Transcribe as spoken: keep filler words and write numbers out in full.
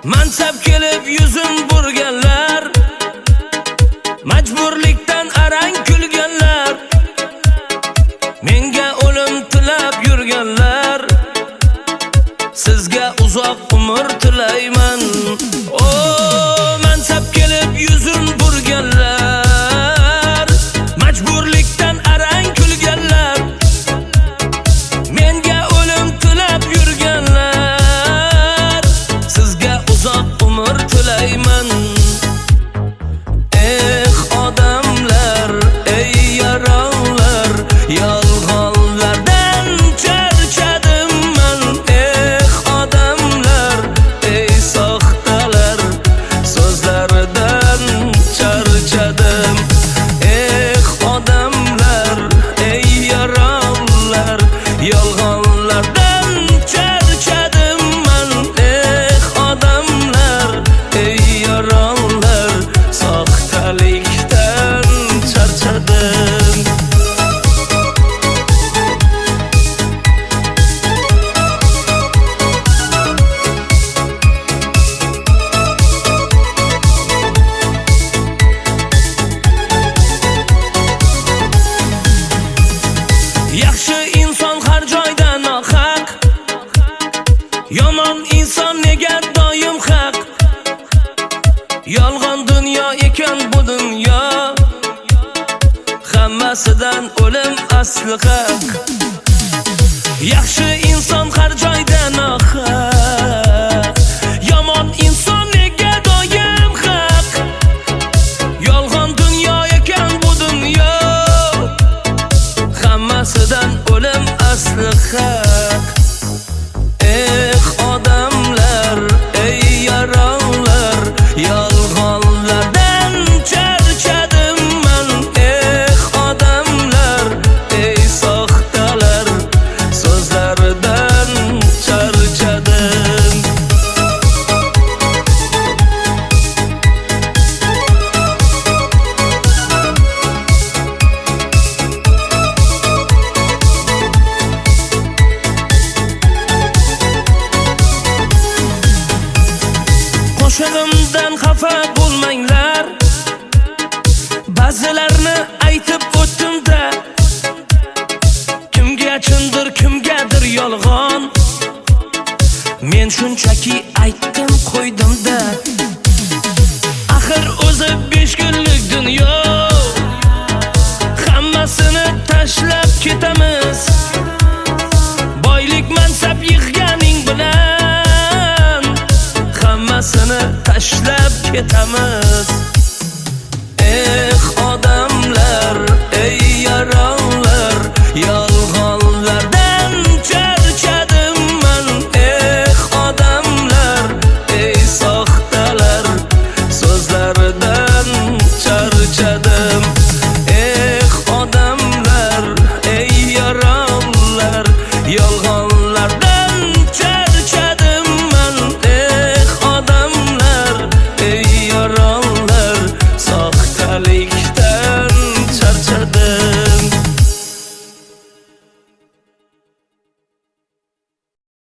Mansab kelib yuzin burganlar, majburlikdan arang kulganlar, menga o'lim tilab yurganlar, sizga uzoq umr tilayman. O mansab kelib yuzin burganlar, majburlikdan arang kulganlar, menga o'lim tilab yurganlar, sizga uzoq umr tilayman. Eh odamlar, ey yaronlar, yolg'onlardan charchadim man. Eh odamlar, ey soxtalar, so'zlaridan charchadim. Eh odamlar, ey yaronlar, yolg'onlardan charchadim man. Eh odamlar, ey yaronlar, soxtalikdan charchadim. Yaxshi inson har joyda nohaq, yomon inson nega doim haq. Yolg'on dunyo ekan bu dunyo, hammasidan o'lim asli haq. Yaxshi inson har joyda nohaq, yomon inson nega doim haq. Yolg'on dunyo ekan bu dunyo, hammasidan o'lim asli haq. Eh odamlar, ey yaronlar, yolg'onlardan charchadim man. Eh odamlar, ey soxtalar, so'zlaridan charchadim. Qo'shig'imdan xafa bo'lmanglar, ba'zilarni aytib o'tdim-da, kimga chindir, kimgadir yolg'on, men shunchaki aytdim qo'ydim-da. Axir o'zi besh kunlik dunyo, hammasini tashlab ketamiz. Boylik mansab yig'ganing bilan hammasini tashlab ketamiz.